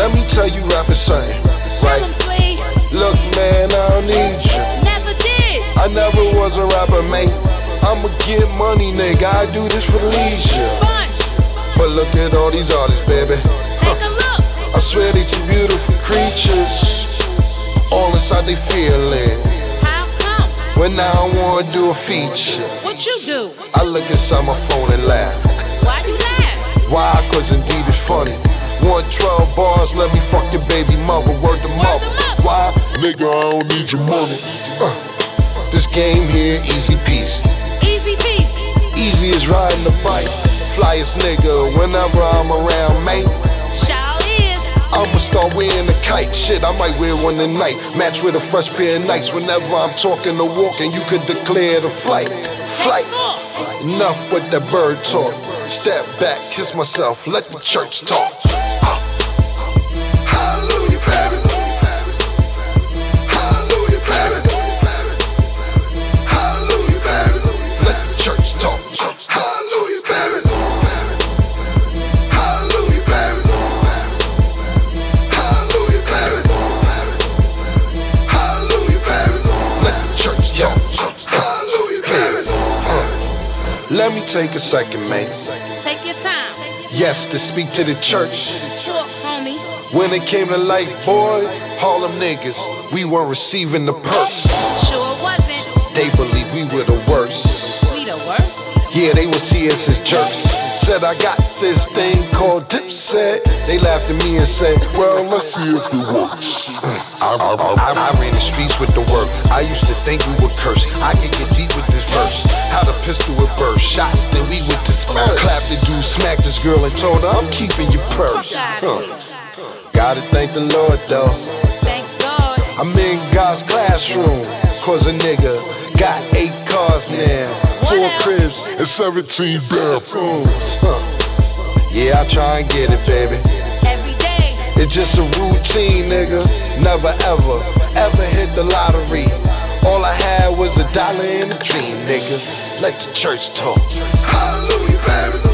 Let me tell you rapping something, right? Look, man, I don't need you. Never did. I never was a rapper, mate. I'ma get money, nigga. I do this for leisure. Fun. But look at all these artists, baby. Take a look. I swear they some beautiful creatures, all inside they feeling. How come? When I wanna do a feature, What you do? I look inside my phone and laugh. Why you laugh? Why? Cause indeed it's funny. 112 bars, let me fuck your baby mother. Word to mother. Why? Nigga, I don't need your money. This game here, easy peasy. Easy peasy. Easy as riding a bike. Flyest nigga whenever I'm around, mate. Shout is. I'ma start wearing a kite. Shit, I might wear one tonight. Match with a fresh pair of Nikes. Whenever I'm talking or walking, you could declare the flight. Flight. Enough with that bird talk. Step back, kiss myself, let the church talk. Hallelujah, baby. Hallelujah, baby. Hallelujah, baby. Let the church talk. Hallelujah, baby. Hallelujah, baby. Hallelujah, baby. Hallelujah, baby. Let the church talk. Hallelujah, baby. Let me take a second, man. Take your time. Yes, to speak to the church. Talk, homie. When it came to life, boy, Harlem niggas, we weren't receiving the perks. Sure wasn't. They believe we were the worst. We the worst. Yeah, they would see us as jerks. Said I got this thing called Dipset. They laughed at me and said, well, let's see if it works. I ran the streets with the work. I used to think we would curse. I could get deep with this verse. How the pistol would burst. Shots, then we would disperse. Clapped the dude, smacked this girl and told her, I'm keeping your purse. Gotta thank the Lord though. Thank God. I'm in God's classroom. Cause a nigga got 8 cars now, 4 cribs and 17 bathrooms. Yeah, I try and get it, baby. Every day. It's just a routine, nigga. Never ever hit the lottery. All I had was $1 in a dream, nigga. Let the church talk. Hallelujah, baby.